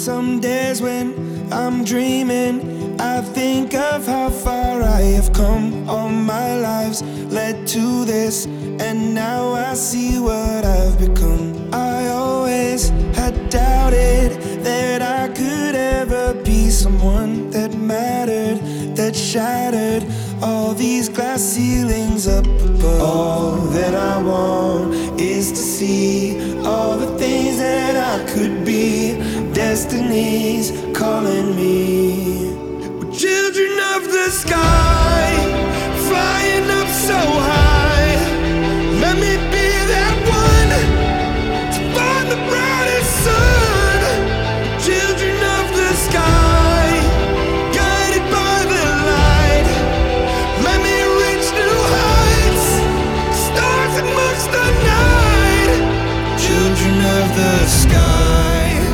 Some days when I'm dreaming, I think of how far I have come. All my lives led to this, and now I see what I've become. I always had doubted that I could ever be someone that mattered, that shattered all these glass ceilings up above. All that I want is to see all the things that I could be. Destiny's calling me. We're children of the sky, flying up so high. Let me be that one to find the brightest sun. Children of the sky, guided by the light. Let me reach new heights, stars amongst the night. Children of the sky.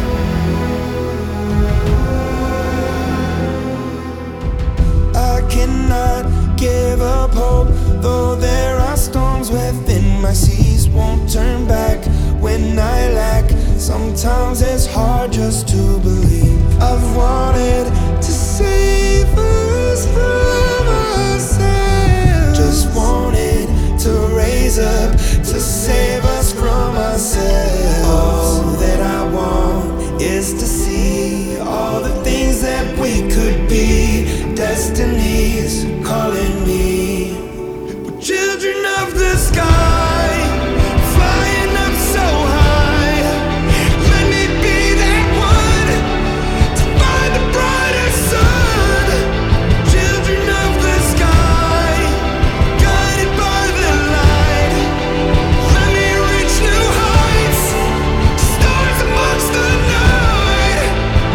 Cannot give up hope, though there are storms within. My seas won't turn back when I lack. Sometimes it's hard just to believe. I've wanted to save us from ourselves, just wanted to raise up to save us from ourselves. All that I want is to see all the things that we could be. Destiny's calling me. We're children of the sky, flying up so high. Let me be that one to find the brightest sun. Children of the sky, guided by the light. Let me reach new heights, stars amongst the night.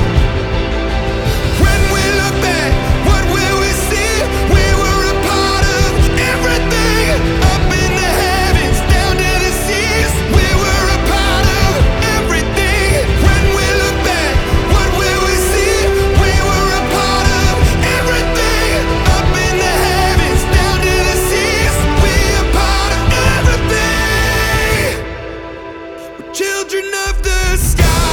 When we look back, what will we see? We were a part of everything, up in the heavens, down to the seas. We were a part of everything. When we look back, what will we see? We were a part of everything, up in the heavens, down to the seas. We are part of everything. We're children of the sky.